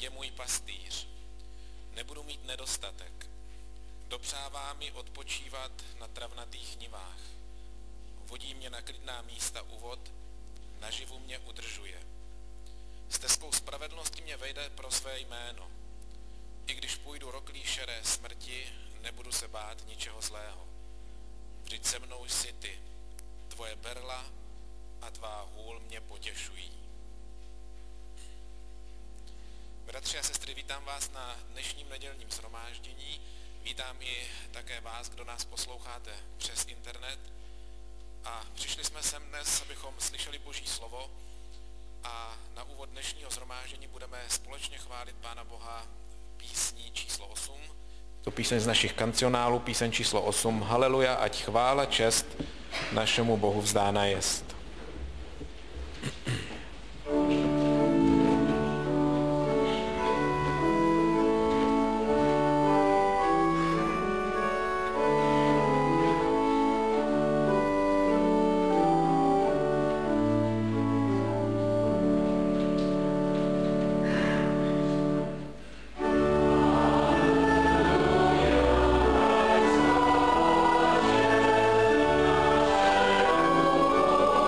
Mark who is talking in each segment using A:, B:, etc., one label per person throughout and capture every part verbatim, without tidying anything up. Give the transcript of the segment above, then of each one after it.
A: je můj pastýř. Nebudu mít nedostatek. Dopřává mi odpočívat na travnatých nivách. Vodí mě na klidná místa u vod, naživu mě udržuje. Stezkou spravedlnosti mě vejde pro své jméno. I když půjdu roklí šeré smrti, nebudu se bát ničeho zlého. Vždyť se mnou jsi ty, tvoje berla a tvá hůl mě potěšují. Bratři a sestry, vítám vás na dnešním nedělním shromáždění. Vítám i také vás, kdo nás posloucháte přes internet. A přišli jsme sem dnes, abychom slyšeli Boží slovo. A na úvod dnešního shromáždění budeme společně chválit Pána Boha písní číslo osm. To píseň z našich kancionálů, píseň číslo osm. Haleluja, ať chvála, čest našemu Bohu vzdána jest.
B: Oh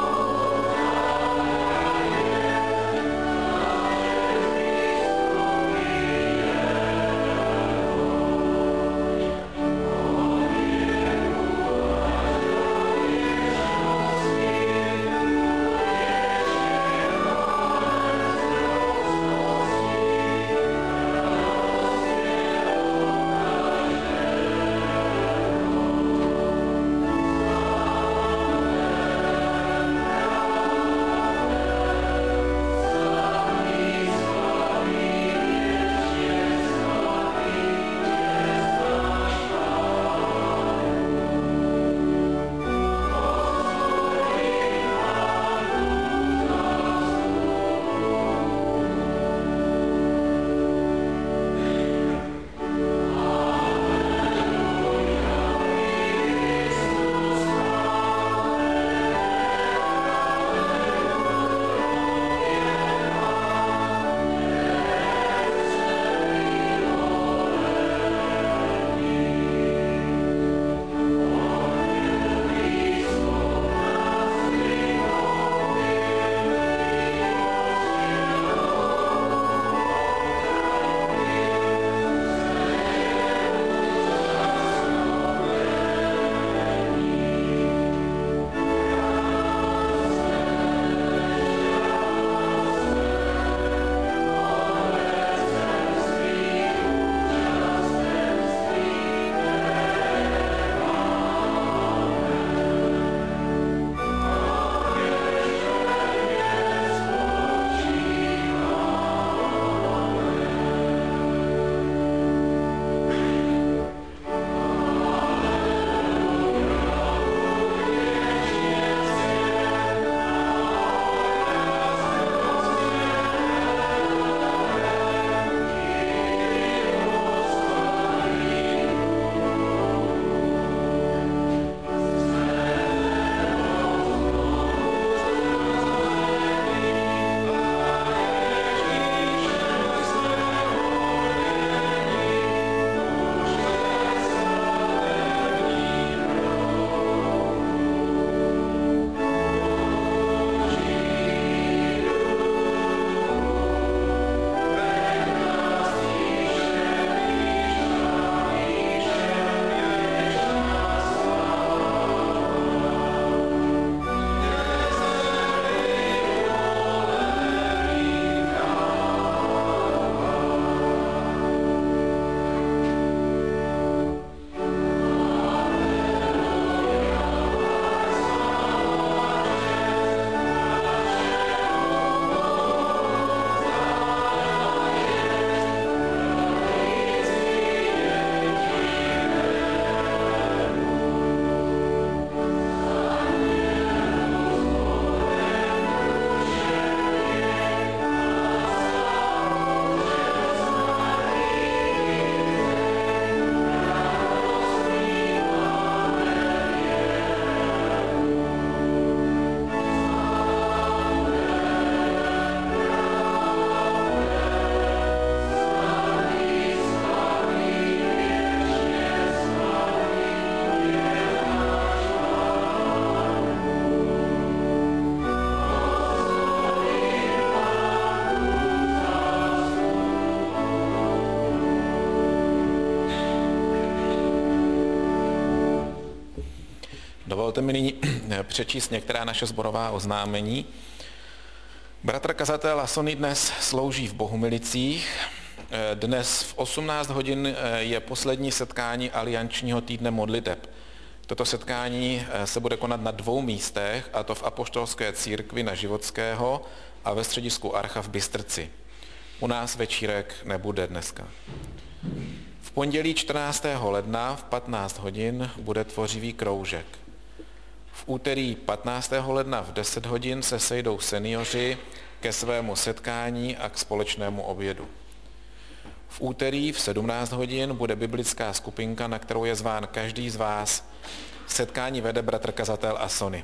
A: Dovolte mi nyní přečíst některá naše sborová oznámení. Bratr kazatel Asony dnes slouží v Bohumilicích. Dnes v osmnáct hodin je poslední setkání aliančního týdne modliteb. Toto setkání se bude konat na dvou místech, a to v Apoštolské církvi na Životského a ve středisku Archa v Bystrci. U nás večírek nebude dneska. V pondělí čtrnáctého ledna v patnáct hodin bude tvořivý kroužek. V úterý patnáctého ledna v deset hodin se sejdou seniori ke svému setkání a k společnému obědu. V úterý v sedmnáct hodin bude biblická skupinka, na kterou je zván každý z vás. Setkání vede bratr kazatel Asony.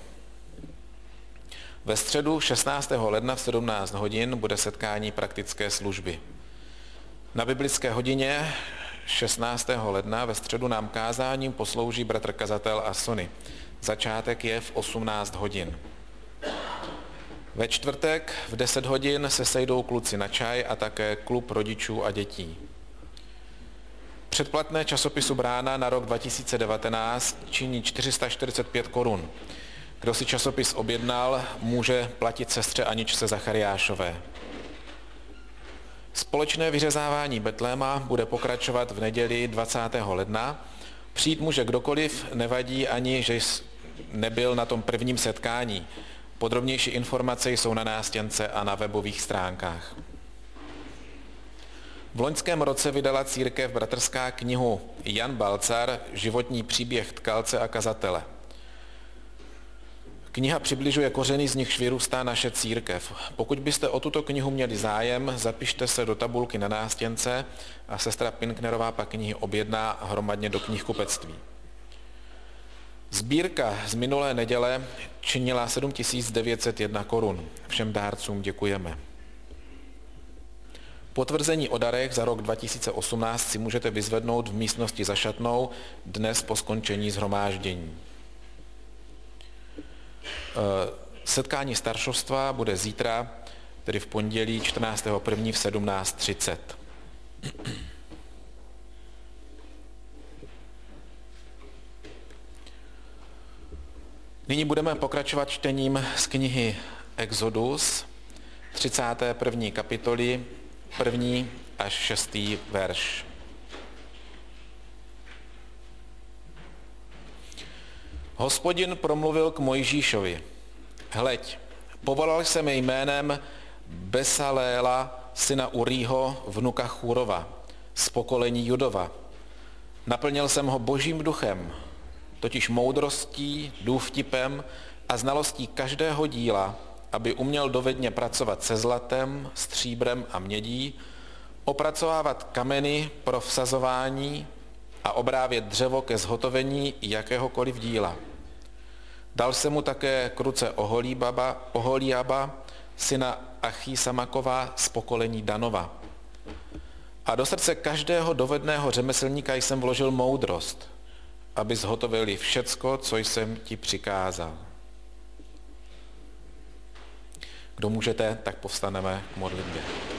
A: Ve středu šestnáctého ledna v sedmnáct hodin bude setkání praktické služby. Na biblické hodině šestnáctého ledna ve středu nám kázáním poslouží bratr kazatel Asony. Začátek je v osmnáct hodin. Ve čtvrtek v deset hodin se sejdou kluci na čaj a také klub rodičů a dětí. Předplatné časopisu Brána na rok dva tisíce devatenáct činí čtyři sta čtyřicet pět korun. Kdo si časopis objednal, může platit sestře Aničce Zachariášové. Společné vyřezávání betléma bude pokračovat v neděli dvacátého ledna. Přijít může kdokoliv, nevadí ani, že nebyl na tom prvním setkání. Podrobnější informace jsou na nástěnce a na webových stránkách. V loňském roce vydala církev bratrská knihu Jan Balcar, životní příběh tkalce a kazatele. Kniha přibližuje kořeny, z nichž vyrůstá naše církev. Pokud byste o tuto knihu měli zájem, zapište se do tabulky na nástěnce a sestra Pinknerová pak knihy objedná hromadně do knihkupectví. Sbírka z minulé neděle činila sedm tisíc devět set jedna korun. Všem dárcům děkujeme. Potvrzení o darech za rok dva tisíce osmnáct si můžete vyzvednout v místnosti za šatnou dnes po skončení shromáždění. Setkání staršovstva bude zítra, tedy v pondělí čtrnáctého prvního v sedmnáct třicet. Nyní budeme pokračovat čtením z knihy Exodus, třicáté první kapitoly, první až šestý verš. Hospodin promluvil k Mojžíšovi. Hleď, povolal jsem jménem Besaléla, syna Urího, vnuka Chúrova, z pokolení Judova. Naplnil jsem ho božím duchem, totiž moudrostí, důvtipem a znalostí každého díla, aby uměl dovedně pracovat se zlatem, stříbrem a mědí, opracovávat kameny pro vsazování a obrávět dřevo ke zhotovení jakéhokoliv díla. Dal se mu také k ruce Oholíbaba, Oholiaba, syna Achísamakova z pokolení Danova. A do srdce každého dovedného řemeslníka jsem vložil moudrost, aby zhotovili všecko, co jsem ti přikázal. Kdo můžete, tak povstaneme k modlitbě.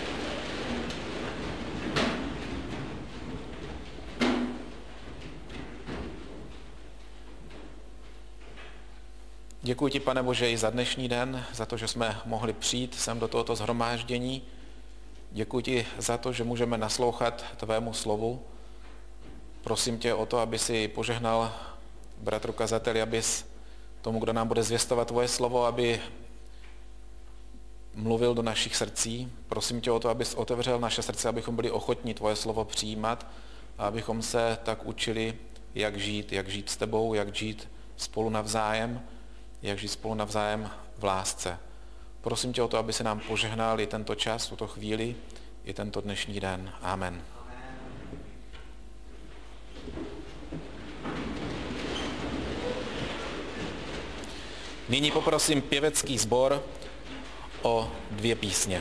A: Děkuji ti, Pane Bože, i za dnešní den, za to, že jsme mohli přijít sem do tohoto shromáždění. Děkuji ti za to, že můžeme naslouchat tvému slovu. Prosím tě o to, aby si požehnal bratru kazateli, abys tomu, kdo nám bude zvěstovat tvoje slovo, aby mluvil do našich srdcí. Prosím tě o to, abys otevřel naše srdce, abychom byli ochotní tvoje slovo přijímat a abychom se tak učili, jak žít, jak žít s tebou, jak žít spolu navzájem, jak žít spolu navzájem v lásce. Prosím tě o to, aby se nám požehnal i tento čas, tuto chvíli, i tento dnešní den. Amen. Nyní poprosím pěvecký sbor o dvě písně.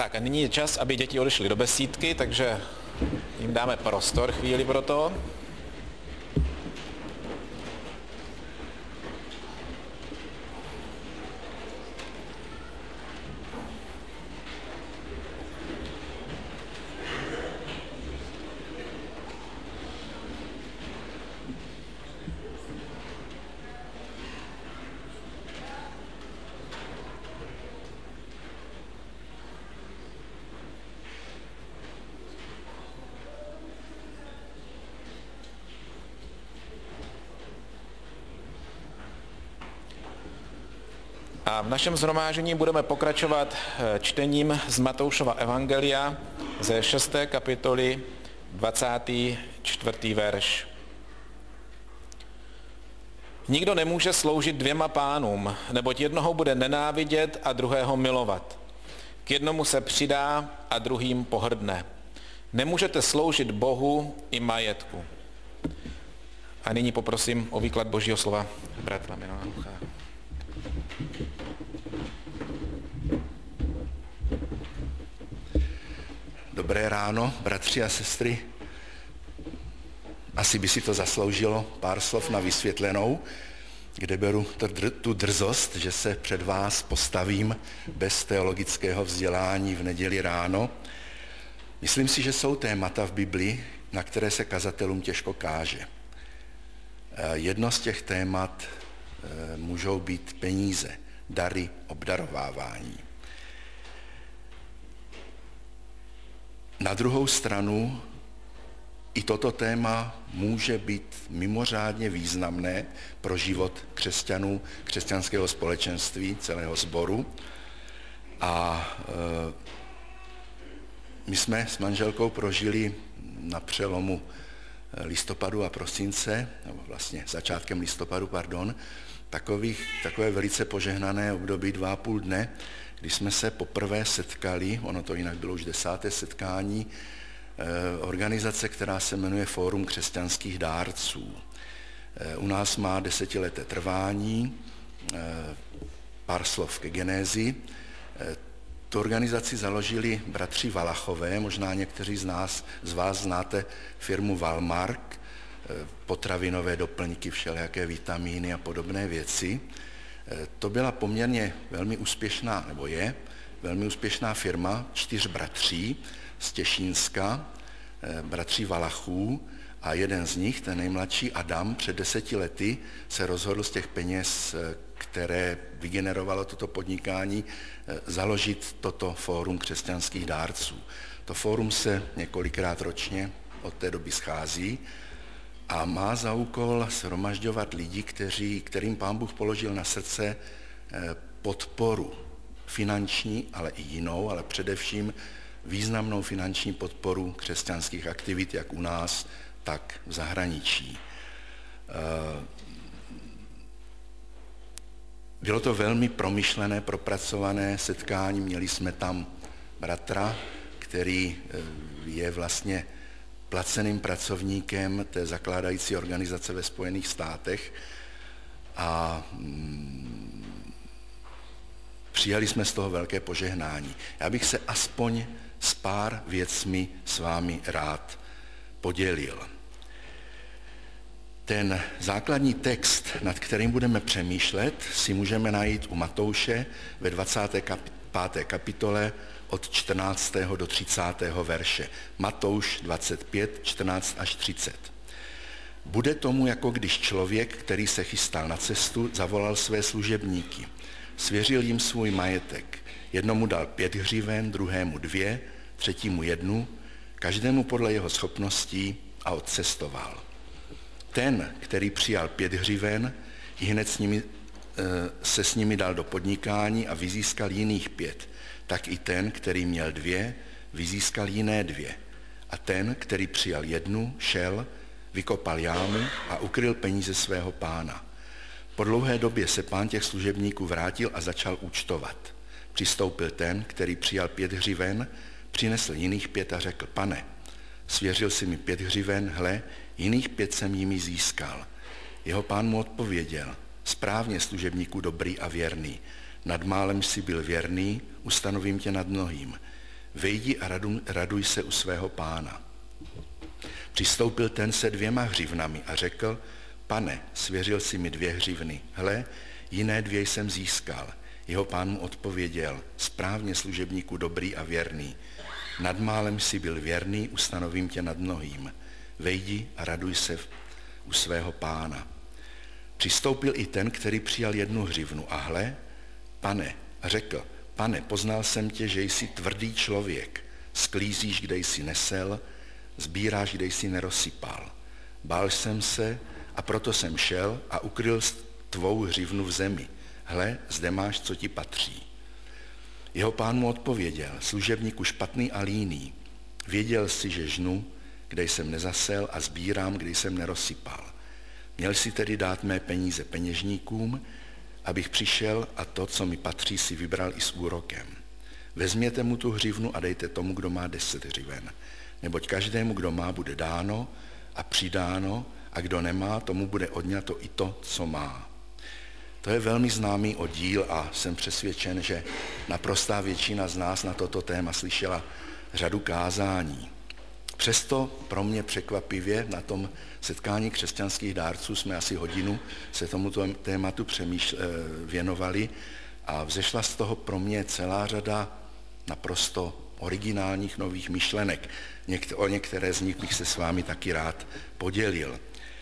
A: Tak a nyní je čas, aby děti odešly do besídky, takže jim dáme prostor chvíli pro to. A v našem shromáždění budeme pokračovat čtením z Matoušova evangelia ze šesté kapitoly dvacátý čtvrtý verš. Nikdo nemůže sloužit dvěma pánům, neboť jednoho bude nenávidět a druhého milovat. K jednomu se přidá a druhým pohrdne. Nemůžete sloužit Bohu i majetku. A nyní poprosím o výklad Božího slova bratra Milana Lucha.
B: Dobré ráno, bratři a sestry. Asi by si to zasloužilo pár slov na vysvětlenou, kde beru tu drzost, že se před vás postavím bez teologického vzdělání v neděli ráno. Myslím si, že jsou témata v Biblii, na které se kazatelům těžko káže. Jedno z těch témat můžou být peníze, dary, obdarovávání. Na druhou stranu i toto téma může být mimořádně významné pro život křesťanů, křesťanského společenství, celého sboru. A e, my jsme s manželkou prožili na přelomu listopadu a prosince, nebo vlastně začátkem listopadu, pardon, takových, takové velice požehnané období dva a půl dne, kdy jsme se poprvé setkali, ono to jinak bylo už desáté setkání, organizace, která se jmenuje Fórum křesťanských dárců. U nás má desetileté trvání, pár slov ke genézi. Tu organizaci založili bratři Valachové, možná někteří z nás, z vás znáte firmu Valmark, potravinové doplňky, všelijaké vitamíny a podobné věci. To byla poměrně velmi úspěšná, nebo je, velmi úspěšná firma čtyř bratří z Těšínska, bratří Valachů, a jeden z nich, ten nejmladší Adam, před deseti lety se rozhodl z těch peněz, které vygenerovalo toto podnikání, založit toto fórum křesťanských dárců. To fórum se několikrát ročně od té doby schází a má za úkol shromažďovat lidi, kteří, kterým Pán Bůh položil na srdce podporu finanční, ale i jinou, ale především významnou finanční podporu křesťanských aktivit, jak u nás, tak v zahraničí. Bylo to velmi promyšlené, propracované setkání. Měli jsme tam bratra, který je vlastně placeným pracovníkem té zakládající organizace ve Spojených státech a mm, přijali jsme z toho velké požehnání. Já bych se aspoň s pár věcmi s vámi rád podělil. Ten základní text, nad kterým budeme přemýšlet, si můžeme najít u Matouše ve dvacáté páté kapitole od čtrnáctého do třicátého verše. Matouš dvacet pět, čtrnáct až třicet. Bude tomu, jako když člověk, který se chystal na cestu, zavolal své služebníky. Svěřil jim svůj majetek. Jednomu dal pět hřiven, druhému dvě, třetímu jednu, každému podle jeho schopností, a odcestoval. Ten, který přijal pět hřiven, hned s nimi, se s nimi dal do podnikání a vyzískal jiných pět. Tak i ten, který měl dvě, vyzískal jiné dvě. A ten, který přijal jednu, šel, vykopal jámu a ukryl peníze svého pána. Po dlouhé době se pán těch služebníků vrátil a začal účtovat. Přistoupil ten, který přijal pět hřiven, přinesl jiných pět a řekl: Pane, svěřil si mi pět hřiven, hle, jiných pět jsem jimi získal. Jeho pán mu odpověděl: Správně, služebníku dobrý a věrný. Nad málem jsi byl věrný, ustanovím tě nad mnohým. vejdi a raduj se u svého pána. Přistoupil ten se dvěma hřivnami a řekl, pane, svěřil si mi dvě hřivny, hle, jiné dvě jsem získal. Jeho pán mu odpověděl, správně služebníku dobrý a věrný. Nad málem si byl věrný, ustanovím tě nad mnohým. Vejdi a raduj se u svého pána. Přistoupil i ten, který přijal jednu hřivnu a hle, pane, a řekl, pane, poznal jsem tě, že jsi tvrdý člověk, sklízíš, kde jsi nesel, sbíráš, kde jsi nerozsypal. Bál jsem se a proto jsem šel a ukryl tvou hřivnu v zemi. Hle, zde máš, co ti patří. Jeho pán mu odpověděl, služebníku špatný a líný, věděl jsi, že žnu, kde jsem nezasel a sbírám, kde jsem nerozsypal. Měl si tedy dát mé peníze peněžníkům, abych přišel a to, co mi patří, si vybral i s úrokem. Vezměte mu tu hřivnu a dejte tomu, kdo má deset hřiven. Neboť každému, kdo má, bude dáno a přidáno, a kdo nemá, tomu bude odňato i to, co má. To je velmi známý oddíl a jsem přesvědčen, že naprostá většina z nás na toto téma slyšela řadu kázání. Přesto pro mě překvapivě na tom setkání křesťanských dárců jsme asi hodinu se tomuto tématu přemýšl, věnovali a vzešla z toho pro mě celá řada naprosto originálních nových myšlenek. Některé, o některé z nich bych se s vámi taky rád podělil.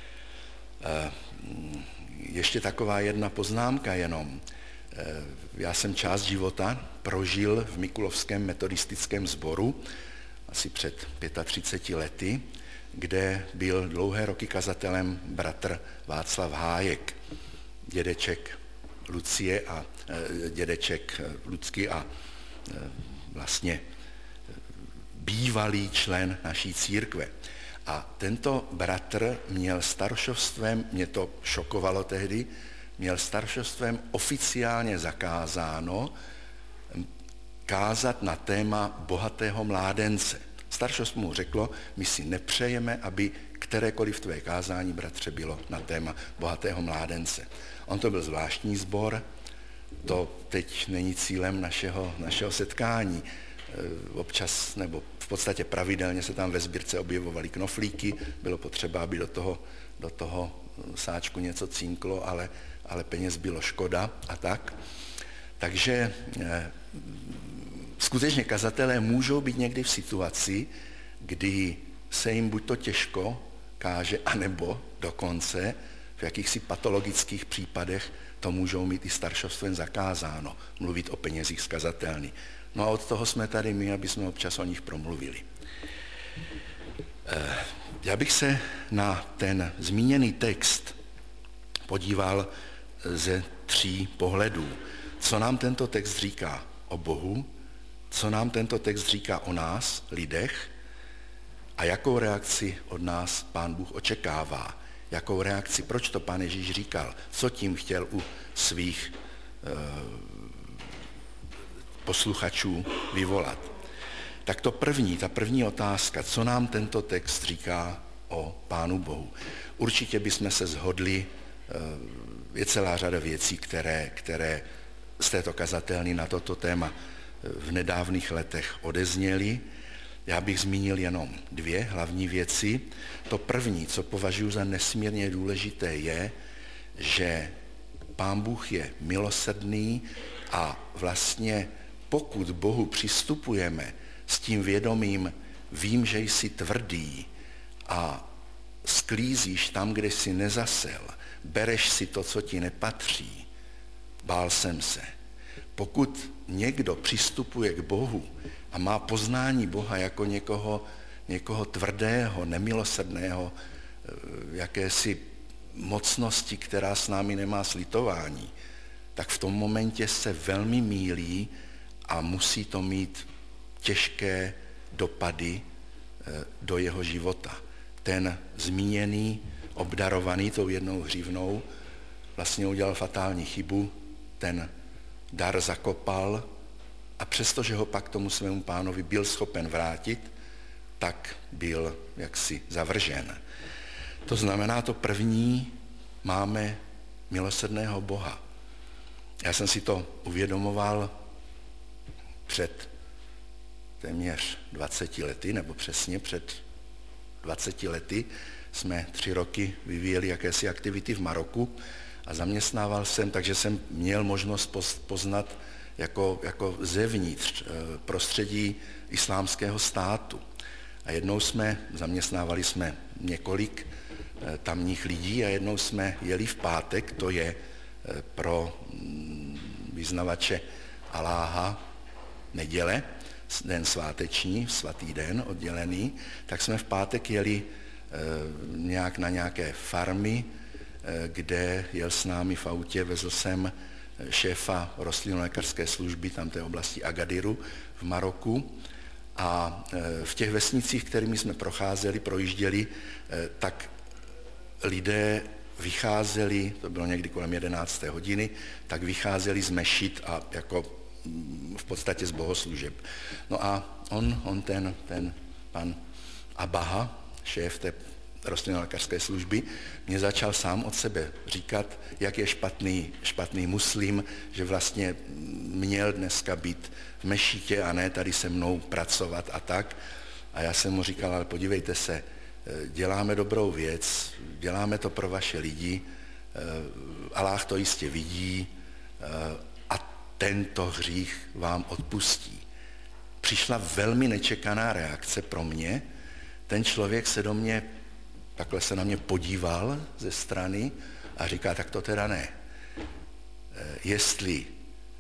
B: Ještě taková jedna poznámka jenom. Já jsem část života prožil v Mikulovském metodistickém sboru, asi před třiceti pěti lety, kde byl dlouhé roky kazatelem bratr Václav Hájek, dědeček Lucie a dědeček Lucky a vlastně bývalý člen naší církve. A tento bratr měl staršovstvem, mě to šokovalo tehdy, měl staršovstvem oficiálně zakázáno kázat na téma bohatého mládence. Staršovstvo mu řeklo, my si nepřejeme, aby kterékoliv tvé kázání, bratře, bylo na téma bohatého mládence. On to byl zvláštní sbor, to teď není cílem našeho, našeho setkání. Občas, nebo v podstatě pravidelně se tam ve sbírce objevovaly knoflíky, bylo potřeba, aby do toho, do toho sáčku něco cinklo, ale, ale peněz bylo škoda a tak. Takže eh, skutečně kazatelé můžou být někdy v situaci, kdy se jim buď to těžko káže, anebo dokonce v jakýchsi patologických případech to můžou mít i staršovstvem zakázáno, mluvit o penězích z kazatelny. No a od toho jsme tady my, aby jsme občas o nich promluvili. Já bych se na ten zmíněný text podíval ze tří pohledů. Co nám tento text říká o Bohu, co nám tento text říká o nás, lidech, a jakou reakci od nás Pán Bůh očekává. Jakou reakci, proč to Pán Ježíš říkal, co tím chtěl u svých eh, posluchačů vyvolat. Tak to první, ta první otázka, co nám tento text říká o Pánu Bohu. Určitě bychom se shodli, je celá řada věcí, které, které z této kazatelny na toto téma v nedávných letech odezněly. Já bych zmínil jenom dvě hlavní věci. To první, co považuji za nesmírně důležité, je, že Pán Bůh je milosrdný a vlastně pokud Bohu přistupujeme s tím vědomím, vím, že jsi tvrdý a sklízíš tam, kde jsi nezasel, bereš si to, co ti nepatří, bál jsem se. Pokud někdo přistupuje k Bohu a má poznání Boha jako někoho, někoho tvrdého, nemilosrdného, jakési mocnosti, která s námi nemá slitování, tak v tom momentě se velmi mýlí a musí to mít těžké dopady do jeho života. Ten zmíněný, obdarovaný tou jednou hřivnou vlastně udělal fatální chybu, ten dar zakopal a přestože ho pak tomu svému pánovi byl schopen vrátit, tak byl jaksi zavržen. To znamená, to první, máme milosrdného Boha. Já jsem si to uvědomoval před téměř dvaceti lety, nebo přesně před dvaceti lety jsme tři roky vyvíjeli jakési aktivity v Maroku a zaměstnával jsem, takže jsem měl možnost poznat jako, jako zevnitř prostředí islámského státu. A jednou jsme, zaměstnávali jsme několik tamních lidí a jednou jsme jeli v pátek, to je pro vyznavače Aláha neděle, den sváteční, svatý den oddělený, tak jsme v pátek jeli nějak na nějaké farmy, kde jel s námi v autě, vezl jsem šéfa rostlinolékařské služby tam té oblasti Agadiru v Maroku a v těch vesnicích, kterými jsme procházeli, projížděli, tak lidé vycházeli, to bylo někdy kolem jedenácté hodiny, tak vycházeli z mešit a jako v podstatě z bohoslužeb. No a on, on ten, ten pan Abaha, šéf té rostlinolékařské služby, mě začal sám od sebe říkat, jak je špatný, špatný muslim, že vlastně měl dneska být v mešitě a ne tady se mnou pracovat a tak. A já jsem mu říkal, ale podívejte se, děláme dobrou věc, děláme to pro vaše lidi, Aláh to jistě vidí a tento hřích vám odpustí. Přišla velmi nečekaná reakce pro mě, ten člověk se do mě, takhle se na mě podíval ze strany a říká, tak to teda ne. Jestli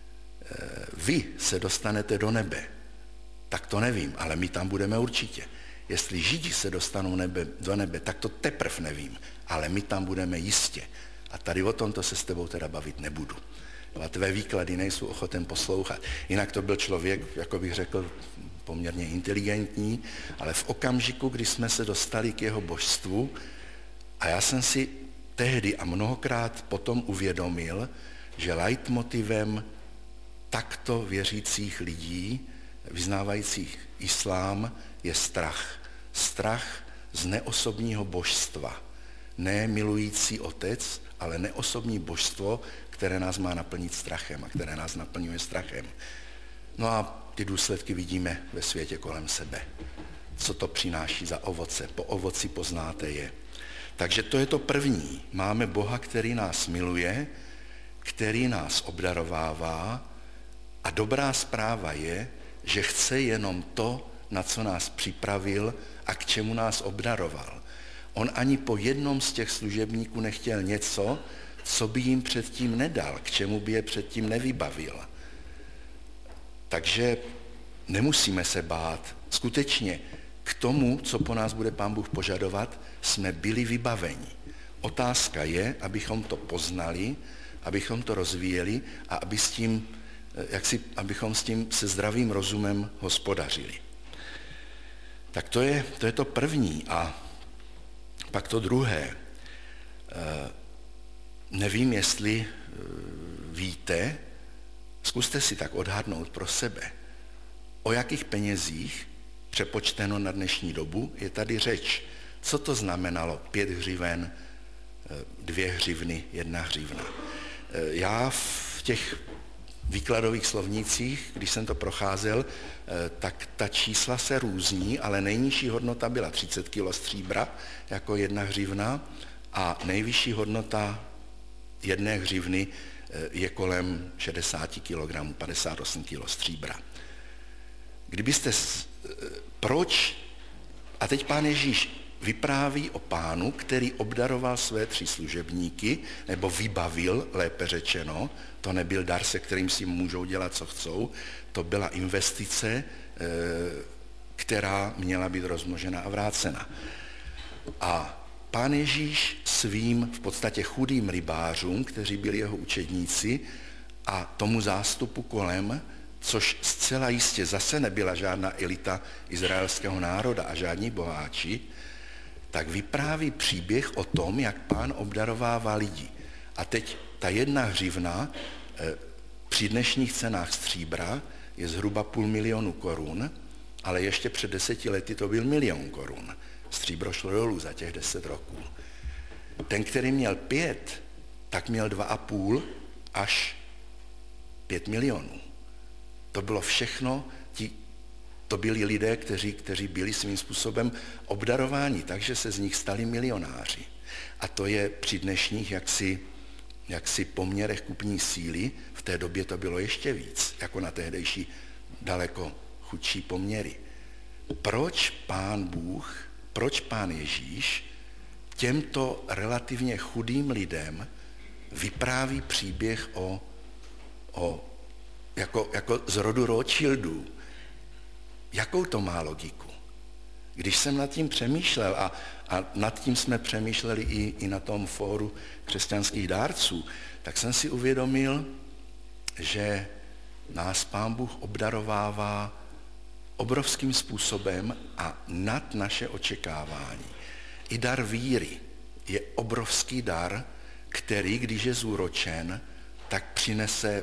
B: vy se dostanete do nebe, tak to nevím, ale my tam budeme určitě. Jestli Židi se dostanou nebe, do nebe, tak to teprv nevím, ale my tam budeme jistě. A tady o tomto se s tebou teda bavit nebudu. A tvé výklady nejsou ochoten poslouchat. Jinak to byl člověk, jako bych řekl, poměrně inteligentní, ale v okamžiku, kdy jsme se dostali k jeho božstvu, a já jsem si tehdy a mnohokrát potom uvědomil, že leitmotivem takto věřících lidí, vyznávajících islám, je strach. Strach z neosobního božstva. Ne milující otec, ale neosobní božstvo, které nás má naplnit strachem a které nás naplňuje strachem. No a ty důsledky vidíme ve světě kolem sebe. Co to přináší za ovoce? Po ovoci poznáte je. Takže to je to první. Máme Boha, který nás miluje, který nás obdarovává a dobrá zpráva je, že chce jenom to, na co nás připravil a k čemu nás obdaroval. On ani po jednom z těch služebníků nechtěl něco, co by jim předtím nedal, k čemu by je předtím nevybavil. Takže nemusíme se bát. Skutečně k tomu, co po nás bude Pán Bůh požadovat, jsme byli vybaveni. Otázka je, abychom to poznali, abychom to rozvíjeli a aby s tím, jak si, abychom s tím se zdravým rozumem hospodařili. Tak to je, to je to první. A pak to druhé. Nevím, jestli víte, zkuste si tak odhadnout pro sebe, o jakých penězích přepočteno na dnešní dobu je tady řeč. Co to znamenalo pět hřiven, dvě hřivny, jedna hřivna? Já v těch výkladových slovnících, když jsem to procházel, tak ta čísla se různí, ale nejnižší hodnota byla třicet kilo stříbra jako jedna hřivna a nejvyšší hodnota jedné hřivny je kolem šedesát kilogramů, padesát osm kilo stříbra. Kdybyste, proč, a teď Pán Ježíš vypráví o Pánu, který obdaroval své tři služebníky, nebo vybavil, lépe řečeno, to nebyl dar, se kterým si můžou dělat, co chcou, to byla investice, která měla být rozmnožena a vrácena. A Pán Ježíš svým v podstatě chudým rybářům, kteří byli jeho učedníci, a tomu zástupu kolem, což zcela jistě zase nebyla žádná elita izraelského národa a žádní boháči, tak vypráví příběh o tom, jak Pán obdarovává lidi. A teď ta jedna hřivna při dnešních cenách stříbra je zhruba půl milionu korun, ale ještě před deseti lety to byl milion korun. Stříbro šlo dolů za těch deset roků. Ten, který měl pět, tak měl dva a půl až pět milionů. To bylo všechno, ti to byli lidé, kteří, kteří byli svým způsobem obdarováni, takže se z nich stali milionáři. A to je při dnešních jaksi, jaksi poměrech kupní síly, v té době to bylo ještě víc, jako na tehdejší daleko chudší poměry. Proč Pán Bůh, proč Pán Ježíš těmto relativně chudým lidem vypráví příběh o, o jako, jako z rodu Rothschildů? Jakou to má logiku? Když jsem nad tím přemýšlel, a, a nad tím jsme přemýšleli i, i na tom fóru křesťanských dárců, tak jsem si uvědomil, že nás Pán Bůh obdarovává obrovským způsobem a nad naše očekávání. I dar víry je obrovský dar, který, když je zúročen, tak přinese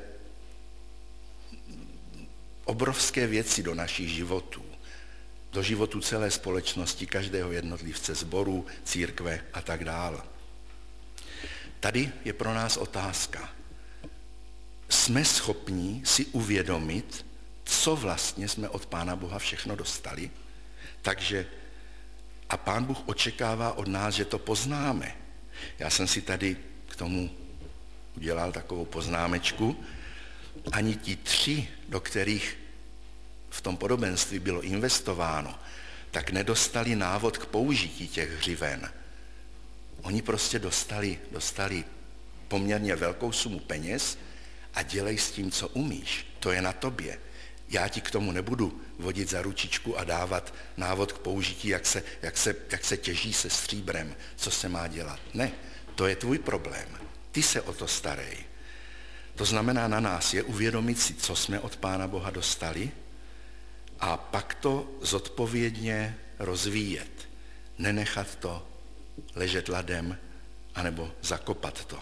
B: obrovské věci do našich životů, do životů celé společnosti, každého jednotlivce, sboru, církve a tak dále. Tady je pro nás otázka. Jsme schopni si uvědomit, co vlastně jsme od Pána Boha všechno dostali? Takže a Pán Bůh očekává od nás, že to poznáme. Já jsem si tady k tomu udělal takovou poznámečku. Ani ti tři, do kterých v tom podobenství bylo investováno, tak nedostali návod k použití těch hřiven. Oni prostě dostali, dostali poměrně velkou sumu peněz a dělej s tím, co umíš. To je na tobě. Já ti k tomu nebudu vodit za ručičku a dávat návod k použití, jak se, jak se, jak se těží se stříbrem, co se má dělat. Ne, to je tvůj problém. Ty se o to starej. To znamená, na nás je uvědomit si, co jsme od Pána Boha dostali a pak to zodpovědně rozvíjet. Nenechat to ležet ladem anebo zakopat to.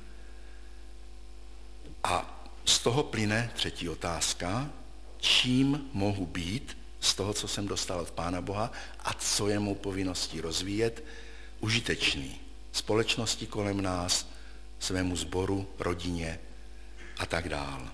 B: A z toho plyne třetí otázka, čím mohu být z toho, co jsem dostal od Pána Boha a co je mou povinností rozvíjet, užitečný společnosti kolem nás, svému sboru, rodině a tak dál.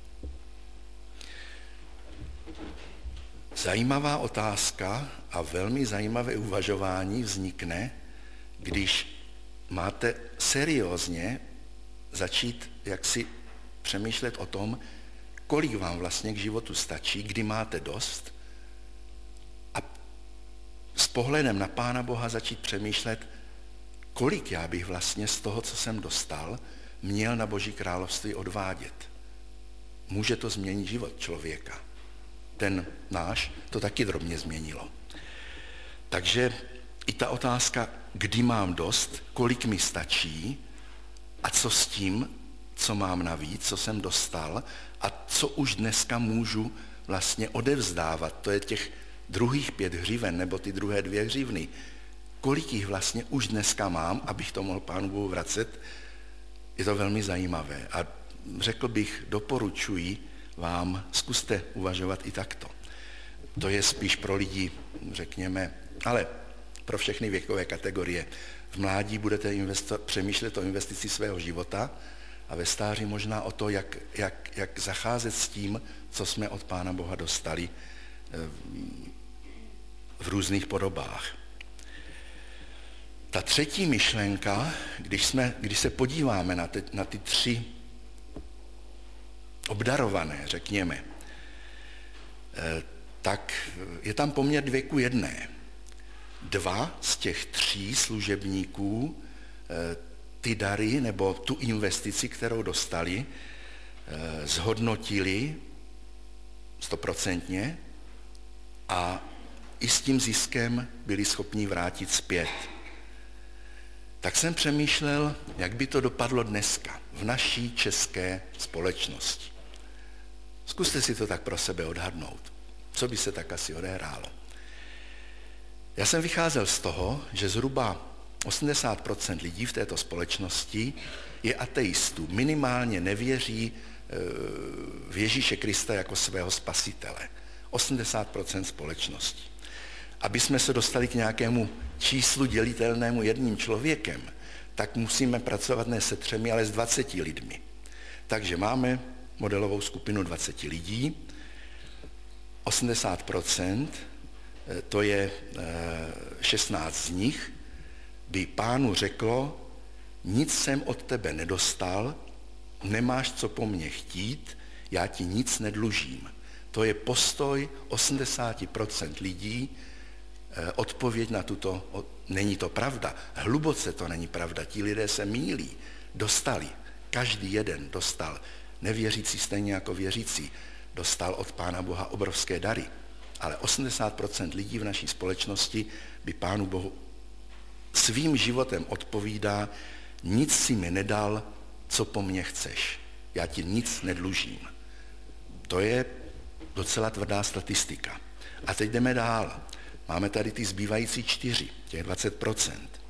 B: Zajímavá otázka a velmi zajímavé uvažování vznikne, když máte seriózně začít jaksi přemýšlet o tom, kolik vám vlastně k životu stačí, kdy máte dost, a s pohledem na Pána Boha začít přemýšlet, kolik já bych vlastně z toho, co jsem dostal, měl na Boží království odvádět. Může to změnit život člověka. Ten náš to taky drobně změnilo. Takže i ta otázka, kdy mám dost, kolik mi stačí a co s tím, co mám navíc, co jsem dostal a co už dneska můžu vlastně odevzdávat, to je těch druhých pět hřiven nebo ty druhé dvě hřivny. Kolik jich vlastně už dneska mám, abych to mohl Pánu Bohu vracet, je to velmi zajímavé. A řekl bych, doporučuji vám, zkuste uvažovat i takto. To je spíš pro lidi, řekněme, ale pro všechny věkové kategorie. V mládí budete investo- přemýšlet o investici svého života a ve stáří možná o to, jak, jak, jak zacházet s tím, co jsme od Pána Boha dostali v různých podobách. Ta třetí myšlenka, když, jsme, když se podíváme na ty, na ty tři obdarované, řekněme, tak je tam poměr dvě ku jedné. Dva z těch tří služebníků ty dary nebo tu investici, kterou dostali, zhodnotili stoprocentně a i s tím ziskem byli schopni vrátit zpět. Tak jsem přemýšlel, jak by to dopadlo dneska v naší české společnosti. Zkuste si to tak pro sebe odhadnout. Co by se tak asi odehrálo? Já jsem vycházel z toho, že zhruba osmdesát procent lidí v této společnosti je ateistů, minimálně nevěří v Ježíše Krista jako svého spasitele. osmdesát procent společnosti. Aby jsme se dostali k nějakému číslu dělitelnému jedním člověkem, tak musíme pracovat ne se třemi, ale s dvaceti lidmi. Takže máme modelovou skupinu dvaceti lidí. osmdesát procent, to je šestnáct z nich, by Pánu řeklo, nic jsem od tebe nedostal, nemáš co po mně chtít, já ti nic nedlužím. To je postoj osmdesát procent lidí, odpověď na tuto, není to pravda, hluboce to není pravda, ti lidé se mýlí, dostali, každý jeden dostal, nevěřící stejně jako věřící, dostal od Pána Boha obrovské dary, ale osmdesát procent lidí v naší společnosti by Pánu Bohu svým životem odpovídá, nic si mi nedal, co po mně chceš, já ti nic nedlužím. To je docela tvrdá statistika. A teď jdeme dál. Máme tady ty zbývající čtyři, těch dvacet procent.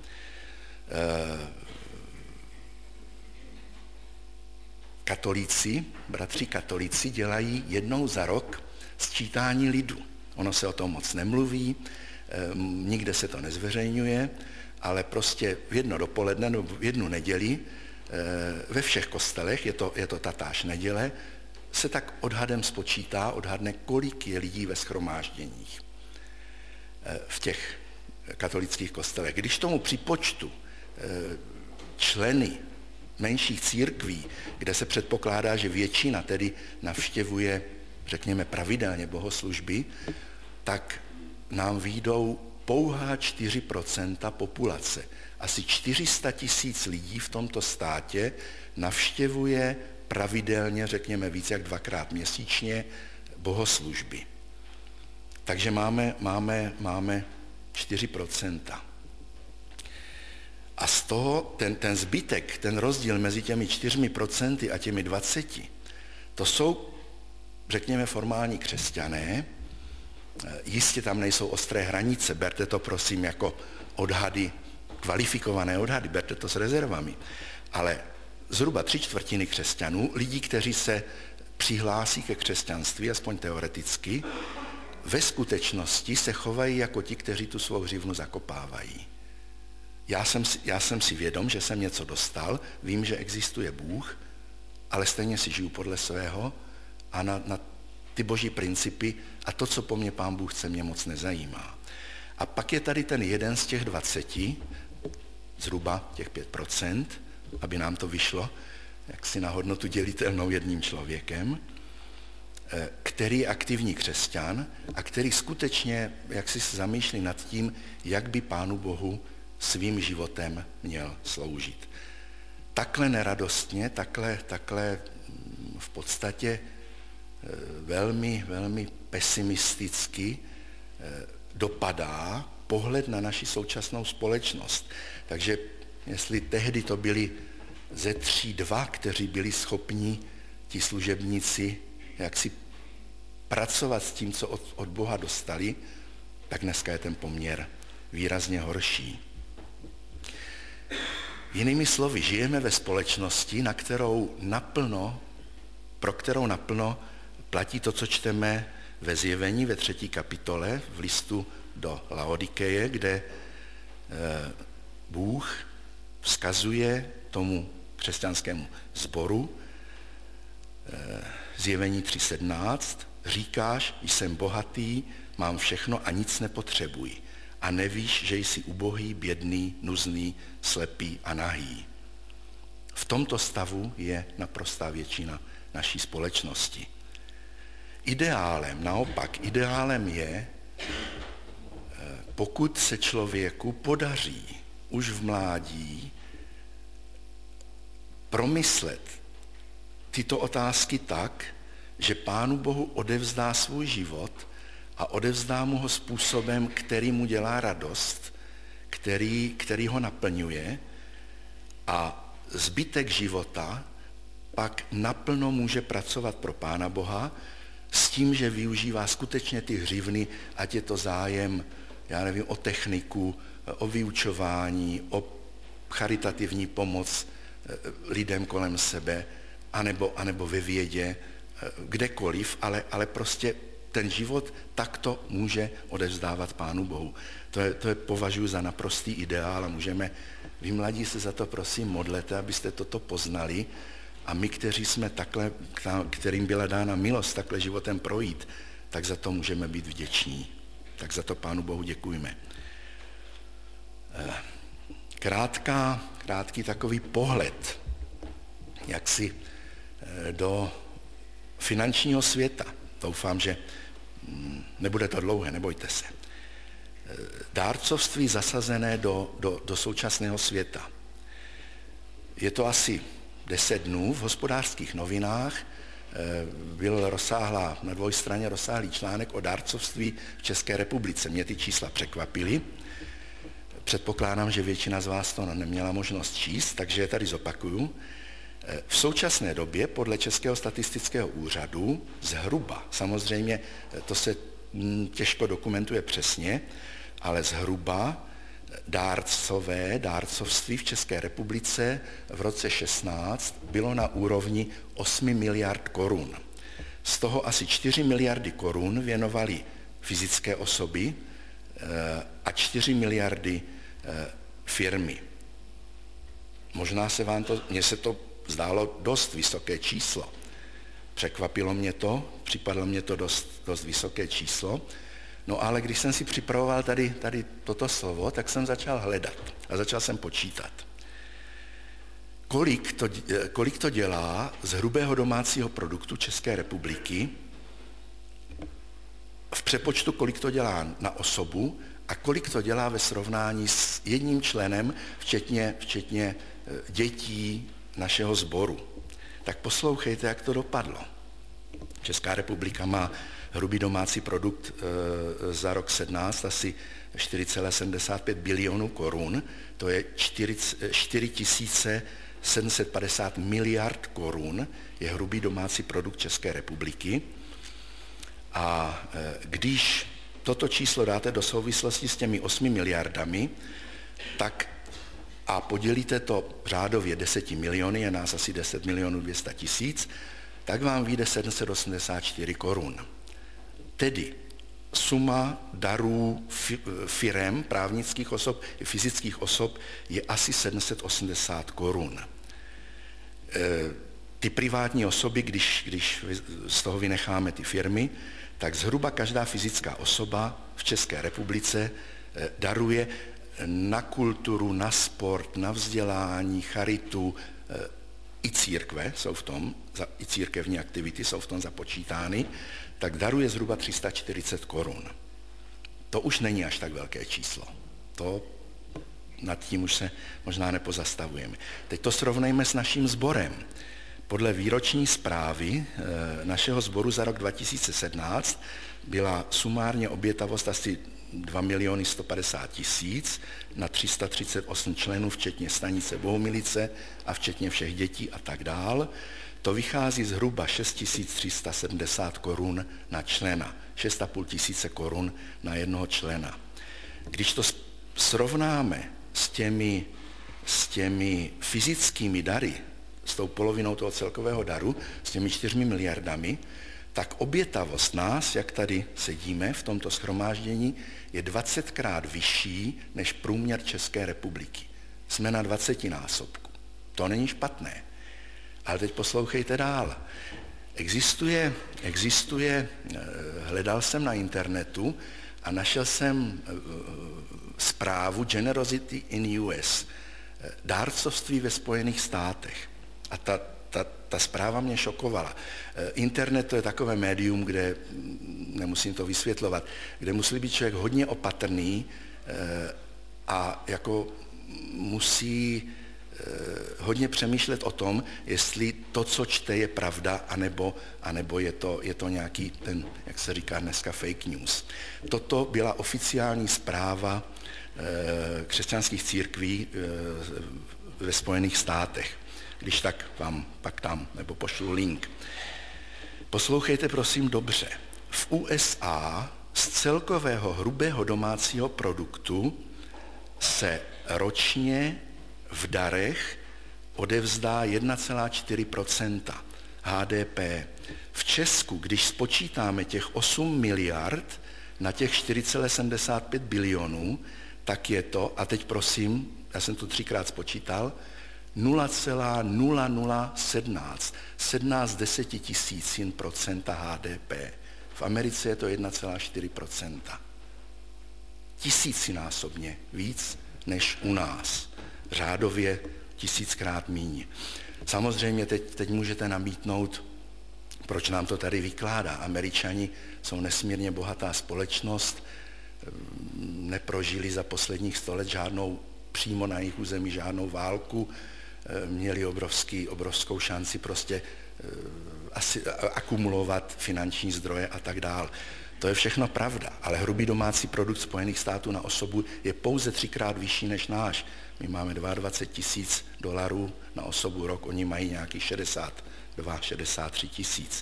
B: Katolíci, bratři katolíci dělají jednou za rok sčítání lidu. Ono se o tom moc nemluví, nikde se to nezveřejňuje, ale prostě v jedno dopoledne nebo v jednu neděli ve všech kostelech, je to, je to tatáž neděle, se tak odhadem spočítá, odhadne, kolik je lidí ve shromážděních v těch katolických kostelech. Když tomu připočtu členy menších církví, kde se předpokládá, že většina tedy navštěvuje, řekněme, pravidelně bohoslužby, tak nám vyjdou pouhá čtyři procenta populace. Asi čtyři sta tisíc lidí v tomto státě navštěvuje pravidelně, řekněme, více jak dvakrát měsíčně bohoslužby. Takže máme, máme, máme čtyři procenta. A z toho ten, ten zbytek, ten rozdíl mezi těmi čtyřmi procenty a těmi dvaceti, to jsou, řekněme, formální křesťané. Jistě tam nejsou ostré hranice, berte to prosím jako odhady, kvalifikované odhady, berte to s rezervami. Ale zhruba tři čtvrtiny křesťanů, lidí, kteří se přihlásí ke křesťanství, aspoň teoreticky, ve skutečnosti se chovají jako ti, kteří tu svou hřivnu zakopávají. Já jsem, si, já jsem si vědom, že jsem něco dostal, vím, že existuje Bůh, ale stejně si žiju podle svého a na, na ty boží principy a to, co po mně Pán Bůh chce, mě moc nezajímá. A pak je tady ten jeden z těch dvaceti, zhruba těch pět procent, aby nám to vyšlo jaksi na hodnotu dělitelnou jedním člověkem, který je aktivní křesťan a který skutečně jaksi se zamýšlí nad tím, jak by Pánu Bohu svým životem měl sloužit. Takhle neradostně, takhle, takhle v podstatě velmi, velmi pesimisticky dopadá pohled na naši současnou společnost. Takže jestli tehdy to byli ze tří dva, kteří byli schopni, ti služebníci, jak si pracovat s tím, co od, od Boha dostali, tak dneska je ten poměr výrazně horší. Jinými slovy, žijeme ve společnosti, na kterou naplno, pro kterou naplno platí to, co čteme ve Zjevení ve třetí kapitole v listu do Laodikeje, kde Bůh vzkazuje tomu křesťanskému sboru, Zjevení tři sedmnáct, říkáš, jsem bohatý, mám všechno a nic nepotřebuji. A nevíš, že jsi ubohý, bědný, nuzný, slepý a nahý. V tomto stavu je naprostá většina naší společnosti. Ideálem, naopak, ideálem je, pokud se člověku podaří už v mládí promyslet tyto otázky tak, že Pánu Bohu odevzdá svůj život a odevzdá mu ho způsobem, který mu dělá radost, který, který ho naplňuje a zbytek života pak naplno může pracovat pro Pána Boha s tím, že využívá skutečně ty hřivny, ať je to zájem, já nevím, o techniku, o vyučování, o charitativní pomoc lidem kolem sebe, anebo, anebo ve vědě, kdekoliv, ale, ale prostě ten život takto může odevzdávat Pánu Bohu. To je, to je považuji za naprostý ideál a můžeme, vy mladí se za to prosím modlete, abyste toto poznali a my, kteří jsme takhle, kterým byla dána milost takhle životem projít, tak za to můžeme být vděční. Tak za to Pánu Bohu děkujeme. Krátká, krátký takový pohled, jaksi do finančního světa. Doufám, že nebude to dlouhé, nebojte se. Dárcovství zasazené do, do, do současného světa. Je to asi deset dnů v Hospodářských novinách. Byl rozsáhlá, na dvojstraně rozsáhlý článek o dárcovství v České republice. Mě ty čísla překvapily. Předpokládám, že většina z vás to neměla možnost číst, takže je tady zopakuju. V současné době podle Českého statistického úřadu zhruba, samozřejmě to se těžko dokumentuje přesně, ale zhruba dárcové, dárcovství v České republice v roce šestnáct bylo na úrovni osm miliard korun. Z toho asi čtyři miliardy korun věnovaly fyzické osoby a čtyři miliardy firmy. Možná se vám to, mně se to zdálo dost vysoké číslo. Překvapilo mě to, připadlo mě to dost, dost vysoké číslo. No ale když jsem si připravoval tady, tady toto slovo, tak jsem začal hledat a začal jsem počítat. Kolik to, kolik to dělá z hrubého domácího produktu České republiky, v přepočtu, kolik to dělá na osobu a kolik to dělá ve srovnání s jedním členem, včetně, včetně dětí našeho sboru. Tak poslouchejte, jak to dopadlo. Česká republika má hrubý domácí produkt e, za rok sedmnáct asi čtyři celé sedmdesát pět bilionů korun, to je čtyři tisíce sedm set padesát miliard korun, je hrubý domácí produkt České republiky. A e, když toto číslo dáte do souvislosti s těmi osmi miliardami, tak a podělíte to řádově deseti miliony, je nás asi deset milionů dvě stě tisíc, tak vám vyjde sedm set osmdesát čtyři korun. Tedy suma darů firem, právnických osob i fyzických osob je asi sedm set osmdesát korun. E, ty privátní osoby, když, když z toho vynecháme ty firmy, tak zhruba každá fyzická osoba v České republice e, daruje na kulturu, na sport, na vzdělání, charitu, e, i církve jsou v tom, i církevní aktivity jsou v tom započítány, tak daruje zhruba tři sta čtyřicet korun. To už není až tak velké číslo. To nad tím už se možná nepozastavujeme. Teď to srovnejme s naším sborem. Podle výroční zprávy e, našeho sboru za rok dva tisíce sedmnáct byla sumárně obětavost asi dva miliony sto padesát tisíc na tři sta třicet osm členů, včetně stanice Bohumilice a včetně všech dětí a tak dál. To vychází zhruba šest tisíc tři sta sedmdesát korun na člena, šest a půl tisíce korun na jednoho člena. Když to srovnáme s těmi, s těmi fyzickými dary, s tou polovinou toho celkového daru, s těmi čtyřmi miliardami, tak obětavost nás, jak tady sedíme v tomto shromáždění, je dvacetkrát vyšší než průměr České republiky. Jsme na dvacetinásobku. To není špatné. Ale teď poslouchejte dál. Existuje, existuje, hledal jsem na internetu a našel jsem zprávu Generosity in U S, dárcovství ve Spojených státech. A ta, ta, ta zpráva mě šokovala. Internet to je takové médium, kde, nemusím to vysvětlovat, kde musí být člověk hodně opatrný a jako musí hodně přemýšlet o tom, jestli to, co čte, je pravda, anebo, anebo je, to, je to nějaký ten, jak se říká dneska, fake news. Toto byla oficiální zpráva e, křesťanských církví e, ve Spojených státech. Když tak vám pak tam nebo pošlu link. Poslouchejte prosím dobře. V U S A z celkového hrubého domácího produktu se ročně v darech odevzdá jedna celá čtyři procenta H D P. V Česku, když spočítáme těch osm miliard na těch čtyři celá sedmdesát pět bilionů, tak je to, a teď prosím, já jsem to třikrát spočítal, nula celá nula nula sedmnáct, sedmnáct desetitisícin procenta H D P V Americe je to jedna celá čtyři procenta. Tisícinásobně víc než u nás. Řádově tisíckrát míň. Samozřejmě teď, teď můžete namítnout, proč nám to tady vykládá. Američani jsou nesmírně bohatá společnost, neprožili za posledních sto let žádnou, přímo na jejich území žádnou válku, měli obrovský, obrovskou šanci prostě asi akumulovat finanční zdroje a tak dál. To je všechno pravda, ale hrubý domácí produkt Spojených států na osobu je pouze třikrát vyšší než náš. My máme dvacet dva tisíc dolarů na osobu rok, oni mají nějakých šedesát dva, šedesát tři tisíc.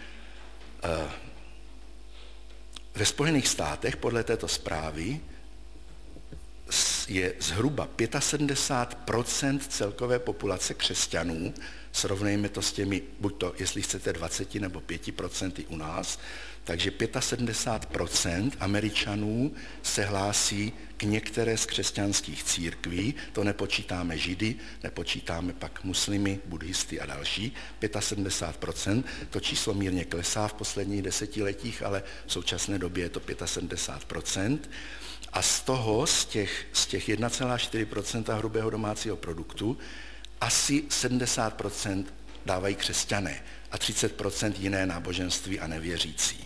B: Ve Spojených státech podle této zprávy je zhruba sedmdesát pět procent celkové populace křesťanů, srovnejme to s těmi, buď to, jestli chcete, dvacet nebo pět procent u nás, takže sedmdesát pět procent Američanů se hlásí k některé z křesťanských církví, to nepočítáme židy, nepočítáme pak muslimy, buddhisty a další, sedmdesát pět procent, to číslo mírně klesá v posledních desetiletích, ale v současné době je to sedmdesát pět procent. A z toho, z těch, z těch jedna celá čtyři procenta hrubého domácího produktu, asi sedmdesát procent dávají křesťané a třicet procent jiné náboženství a nevěřící.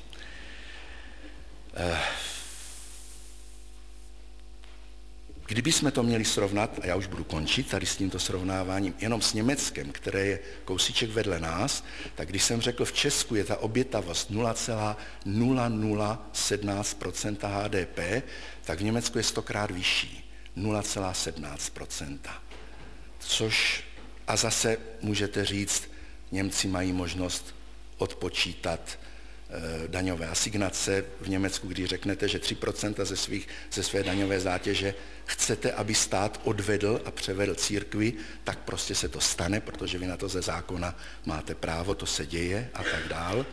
B: Kdybychom to měli srovnat, a já už budu končit tady s tímto srovnáváním, jenom s Německem, které je kousíček vedle nás, tak když jsem řekl, v Česku je ta obětavost nula celá nula nula jedna sedm procenta H D P, tak v Německu je stokrát vyšší, nula celá jedna sedm procenta. Což, a zase můžete říct, Němci mají možnost odpočítat e, daňové asignace. V Německu, když řeknete, že tři procenta ze, svých, ze své daňové zátěže chcete, aby stát odvedl a převedl církvi, tak prostě se to stane, protože vy na to ze zákona máte právo, to se děje a tak dál.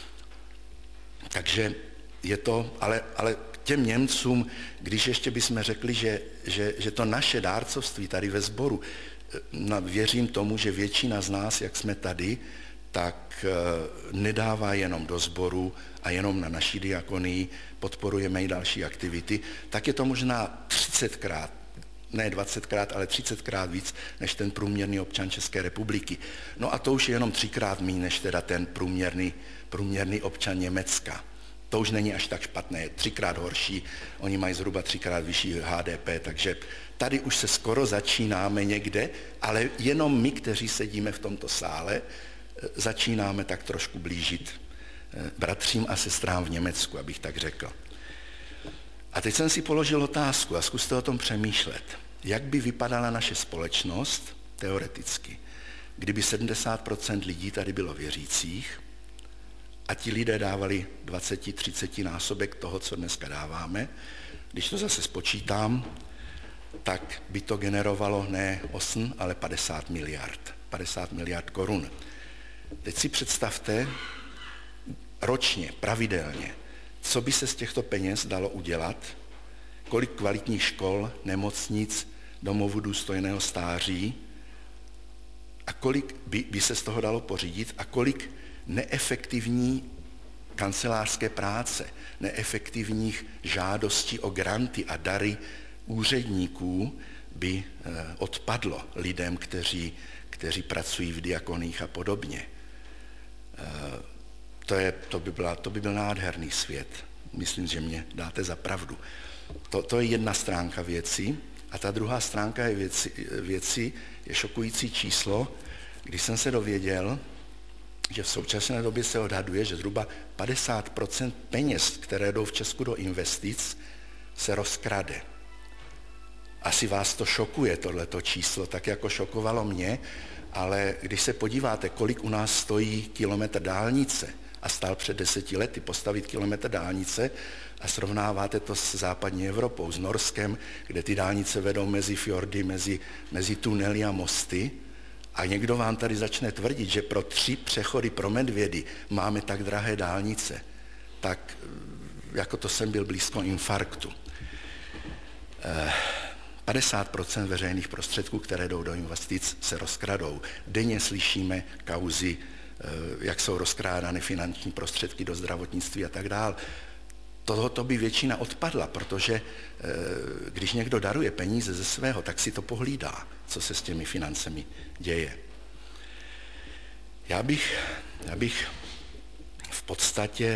B: Takže je to, ale, ale těm Němcům, když ještě bychom řekli, že, že, že to naše dárcovství tady ve sboru, věřím tomu, že většina z nás, jak jsme tady, tak nedává jenom do sboru a jenom na naší diakonii, podporujeme i další aktivity, tak je to možná třicetkrát, ne dvacetkrát, ale třicetkrát víc než ten průměrný občan České republiky. No a to už je jenom třikrát méně než teda ten průměrný, průměrný občan Německa. To už není až tak špatné, je třikrát horší, oni mají zhruba třikrát vyšší H D P, takže tady už se skoro začínáme někde, ale jenom my, kteří sedíme v tomto sále, začínáme tak trošku blížit bratřím a sestrám v Německu, abych tak řekl. A teď jsem si položil otázku a zkuste o tom přemýšlet. Jak by vypadala naše společnost teoreticky, kdyby sedmdesát procent lidí tady bylo věřících a ti lidé dávali dvacet třicet násobek toho, co dneska dáváme. Když to zase spočítám, tak by to generovalo ne osm, ale padesát miliard. padesát miliard korun. Teď si představte ročně, pravidelně, co by se z těchto peněz dalo udělat, kolik kvalitních škol, nemocnic, domovů důstojného stáří a kolik by, by se z toho dalo pořídit a kolik neefektivní kancelářské práce, neefektivních žádostí o granty a dary úředníků by odpadlo lidem, kteří, kteří pracují v diakoních a podobně. To, je, to, by byla, to by byl nádherný svět. Myslím, že mě dáte za pravdu. To, to je jedna stránka věci a ta druhá stránka je věci, věci je šokující číslo, když jsem se dověděl, že v současné době se odhaduje, že zhruba padesát procent peněz, které jdou v Česku do investic, se rozkrade. Asi vás to šokuje, tohleto číslo, tak jako šokovalo mě, ale když se podíváte, kolik u nás stojí kilometr dálnice a stál před deseti lety postavit kilometr dálnice a srovnáváte to s západní Evropou, s Norskem, kde ty dálnice vedou mezi fjordy, mezi, mezi tunely a mosty, a někdo vám tady začne tvrdit, že pro tři přechody pro medvědy máme tak drahé dálnice, tak jako to jsem byl blízko infarktu. padesát procent veřejných prostředků, které jdou do investic, se rozkradou. Denně slyšíme kauzy jak jsou rozkrádány finanční prostředky do zdravotnictví a tak dále. Tohoto by většina odpadla, protože když někdo daruje peníze ze svého, tak si to pohlídá, co se s těmi financemi děje. Já bych, já bych v podstatě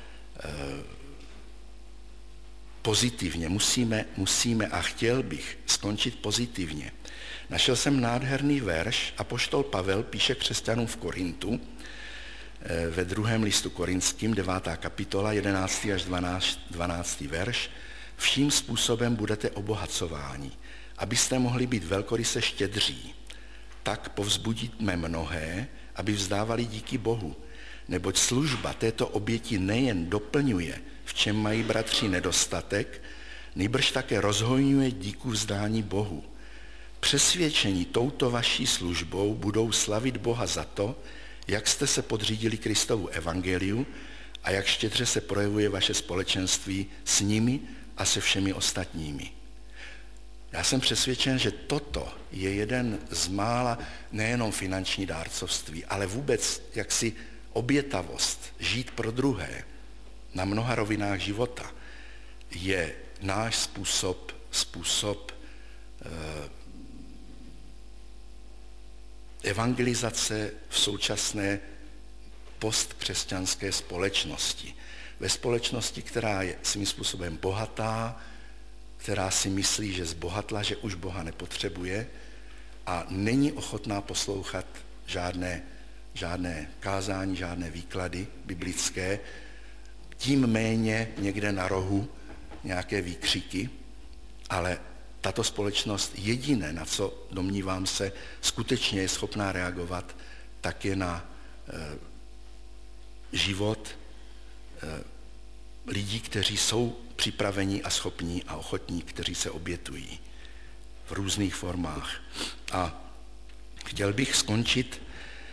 B: pozitivně, musíme, musíme a chtěl bych skončit pozitivně. Našel jsem nádherný verš, apoštol Pavel píše křesťanům v Korintu, ve druhém listu korinským, devátá kapitola, jedenáctý až dvanáctý verš. Vším způsobem budete obohacováni, abyste mohli být velkoryse štědří. Tak povzbudíme mnohé, aby vzdávali díky Bohu, neboť služba této oběti nejen doplňuje, v čem mají bratři nedostatek, nýbrž také rozhojňuje díku vzdání Bohu. Přesvědčení touto vaší službou budou slavit Boha za to, jak jste se podřídili Kristovu evangeliu a jak štědře se projevuje vaše společenství s nimi a se všemi ostatními. Já jsem přesvědčen, že toto je jeden z mála nejenom finanční dárcovství, ale vůbec jaksi obětavost, žít pro druhé na mnoha rovinách života je náš způsob, způsob eh, evangelizace v současné postkřesťanské společnosti. Ve společnosti, která je svým způsobem bohatá, která si myslí, že zbohatla, že už Boha nepotřebuje a není ochotná poslouchat žádné, žádné kázání, žádné výklady biblické, tím méně někde na rohu nějaké výkřiky, ale tato společnost jediné, na co domnívám se, skutečně je schopná reagovat, tak je na e, život e, lidí, kteří jsou připraveni a schopní a ochotní, kteří se obětují v různých formách. A chtěl bych skončit,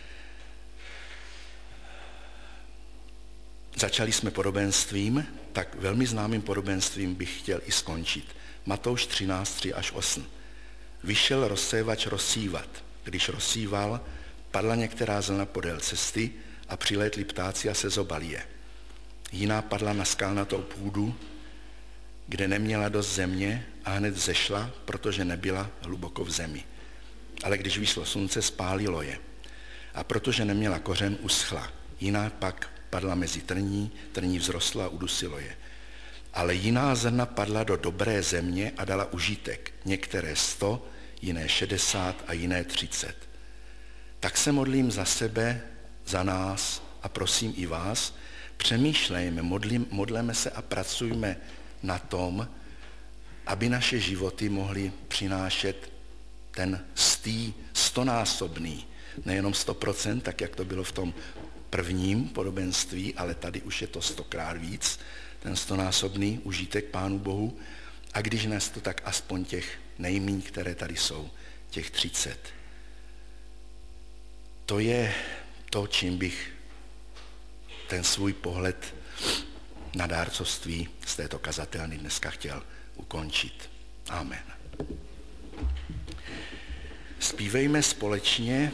B: začali jsme podobenstvím, tak velmi známým podobenstvím bych chtěl i skončit. Matouš třináct, tři až osm. Vyšel rozsévač rozsívat. Když rozsíval, padla některá zrna podél cesty a přilétli ptáci a sezobali je. Jiná padla na skalnatou půdu, kde neměla dost země a hned zešla, protože nebyla hluboko v zemi. Ale když vyšlo slunce, spálilo je. A protože neměla kořen, uschla. Jiná pak padla mezi trní, trní vzrostla a udusilo je. Ale jiná zrna padla do dobré země a dala užitek. Některé sto, jiné šedesát a jiné třicet. Tak se modlím za sebe, za nás a prosím i vás, přemýšlejme, modlím, modleme se a pracujme na tom, aby naše životy mohly přinášet ten stý, stonásobný, nejenom sto procent, tak jak to bylo v tom prvním podobenství, ale tady už je to stokrát víc, ten stonásobný užitek Pánu Bohu, a když ne to, tak aspoň těch nejmíň, které tady jsou, těch třicet. To je to, čím bych ten svůj pohled na dárcovství z této kazatelny dneska chtěl ukončit. Amen. Zpívejme společně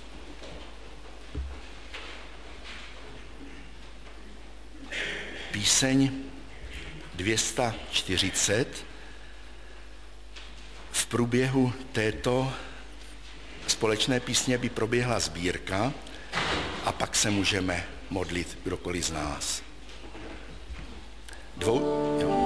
B: píseň dvě stě čtyřicet. V průběhu této společné písně by proběhla sbírka a pak se můžeme modlit kdokoliv z nás. Dvou... Jo.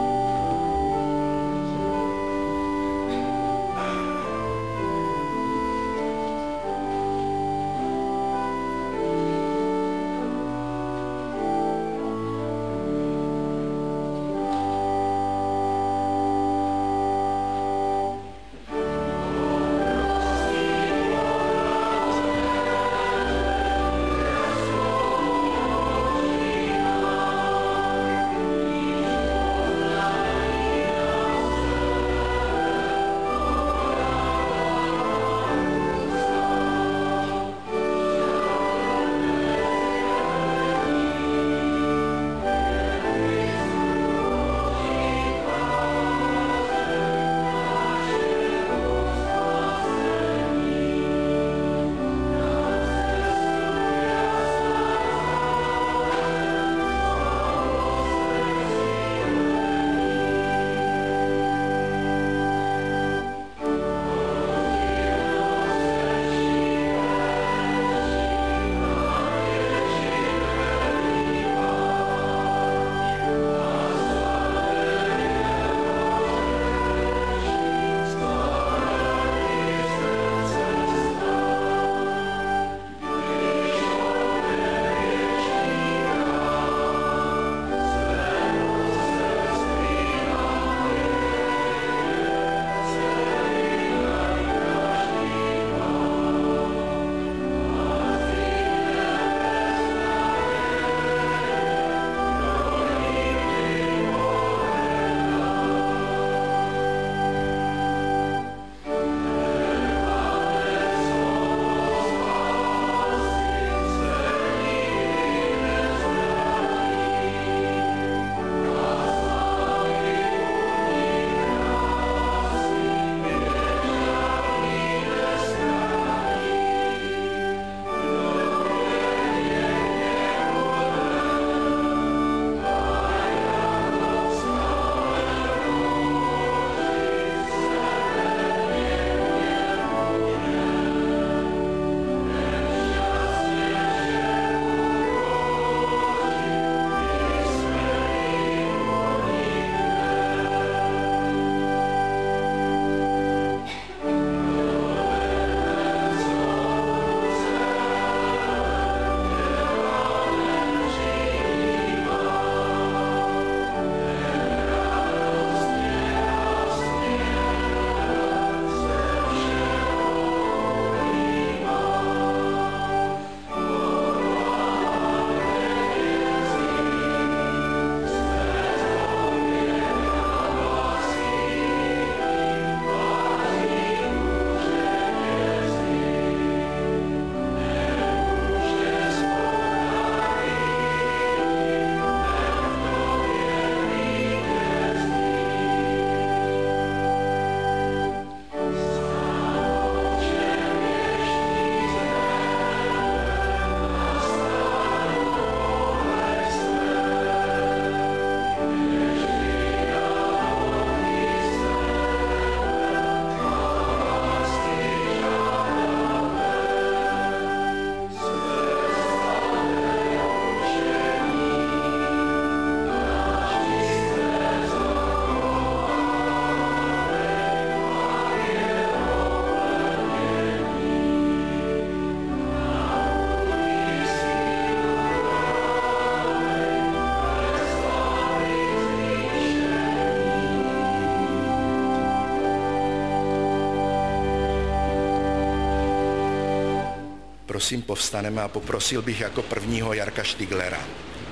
B: prosím povstaneme a poprosil bych jako prvního Jarka Štiglera.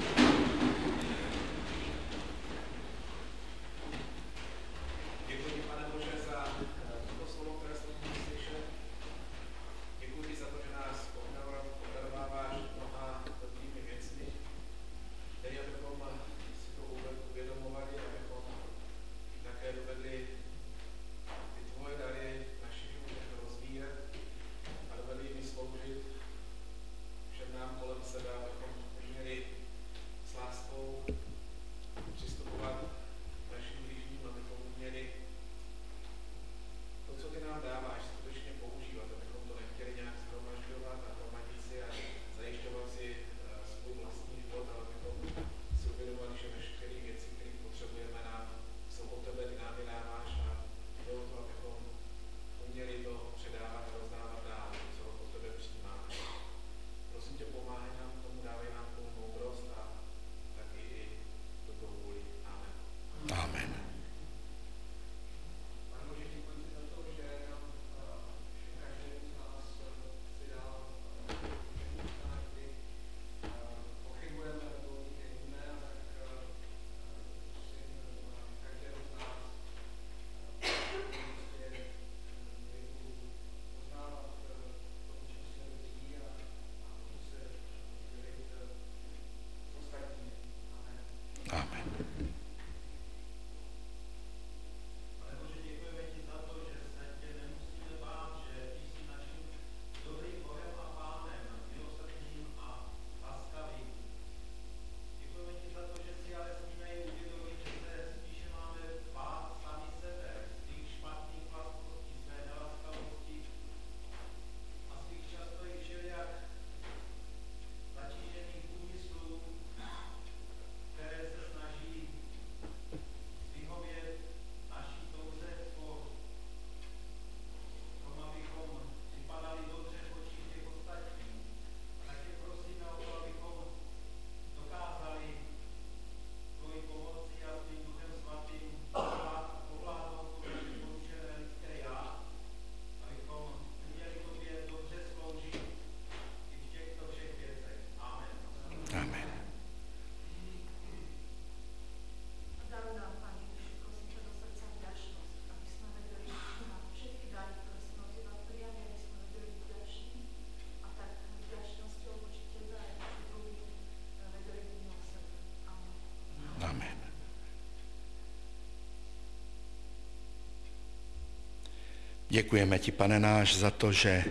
B: Děkujeme ti, Pane náš, za to, že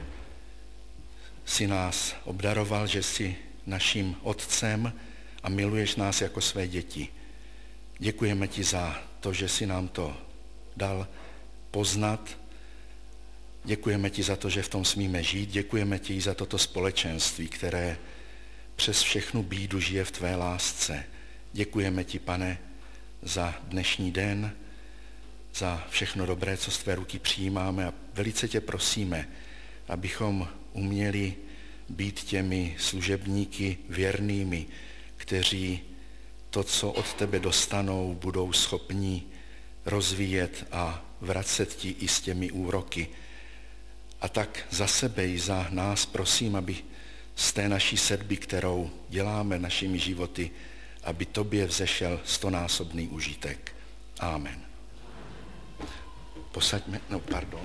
B: jsi nás obdaroval, že jsi naším otcem a miluješ nás jako své děti. Děkujeme ti za to, že jsi nám to dal poznat. Děkujeme ti za to, že v tom smíme žít. Děkujeme ti za toto společenství, které přes všechnu bídu žije v tvé lásce. Děkujeme ti, Pane, za dnešní den, za všechno dobré, co z tvé ruky přijímáme a velice tě prosíme, abychom uměli být těmi služebníky věrnými, kteří to, co od tebe dostanou, budou schopni rozvíjet a vracet ti i s těmi úroky. A tak za sebe i za nás prosím, aby z té naší sedby, kterou děláme našimi životy, aby tobě vzešel stonásobný užitek. Amen. Posaďme, no pardon.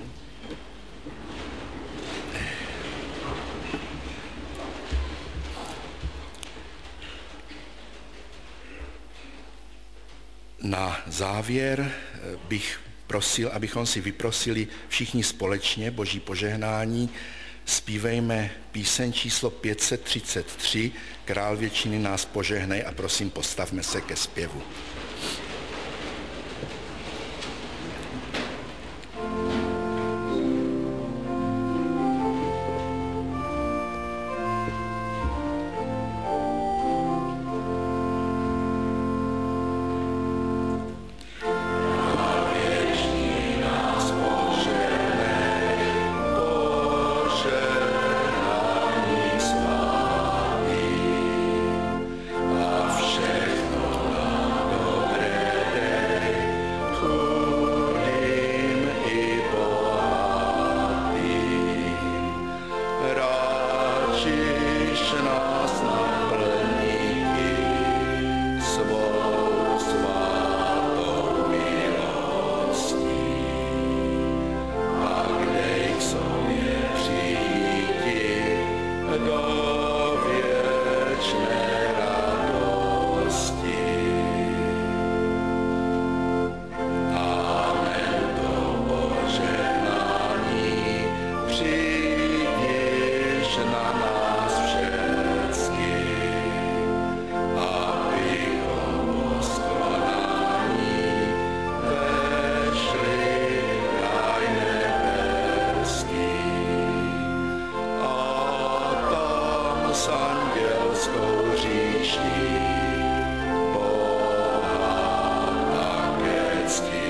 B: Na závěr bych prosil, abychom si vyprosili všichni společně Boží požehnání. Zpívejme píseň číslo pět set třicet tři, Král věčiny nás požehnej, a prosím, postavme se ke zpěvu. Všechno na nás naplní svou svatou milostí. Pak dej k sobě přijít do věčné radosti. Amen, to požehnání přijdiš na nás všecky, abychom po skonání vešli kraj nebeský. A tam s andělskou říší Boha také ctí.